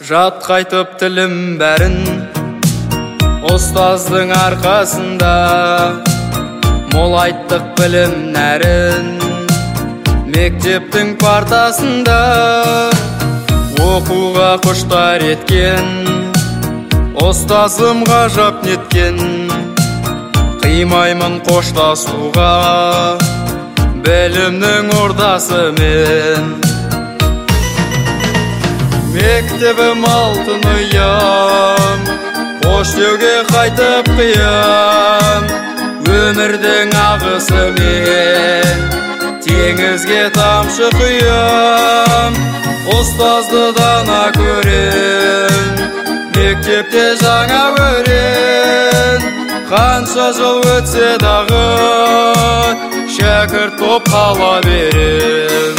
Жат қайтып тілім бәрін ұстаздың арқасында, мол айттық білім нәрін мектептің партасында. Оқуға құштар еткен ұстазым ғажап неткен, қимаймын қоштасуға білімнің ордасымен. Мектебім алтын ұям, қош деуге қайтып қиям, өмірдің ағысымен теңізге тамшы құям. Ұстазды дана көрем, мектепте жаңа өрен, қанша жыл өтсе дағы шәкірт боп қала берем.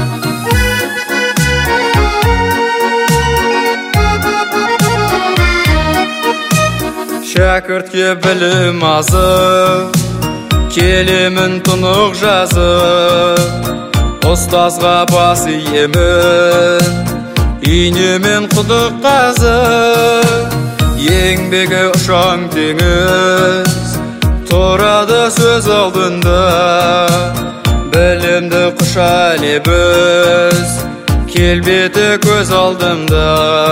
Шәкіртке білім азық, келемін тұнық жазып, ұстазға бас иемін, инемен құдық қазып. Еңбегі ұшан теңіз, тұрады сөз алдында, білімді құша лебіз, келбеті көз алдымда.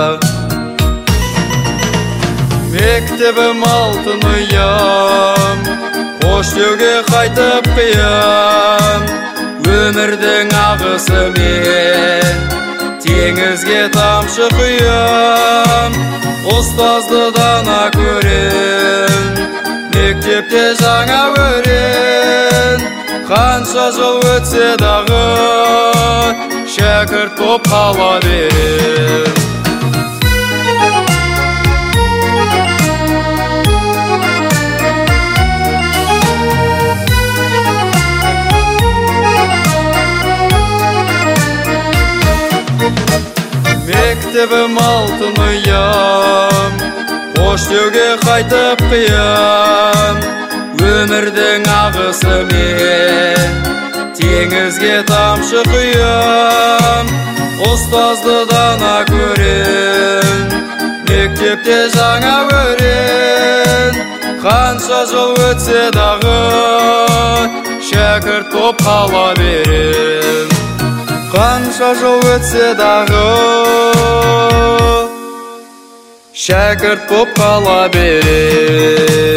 Мектебім алтын ұям, қош деуге қайтып қиям, өмірдің ағысымен теңізге тамшы құям. Ұстазды дана көрем, мектепте жаңа өрен, қанша жыл өтсе дағы шәкірт боп қала берем. Мектебім алтын ұям, қош деуге қайтып қиям, өмірдің ағысымен теңізге тамшы құям. Ұстазды дана көрем, мектепте жаңа өрен, қанша жыл өтсе дағы шәкірт боп қала берем. Қанша жыл өтсе дағы шәкірт боп қала берем.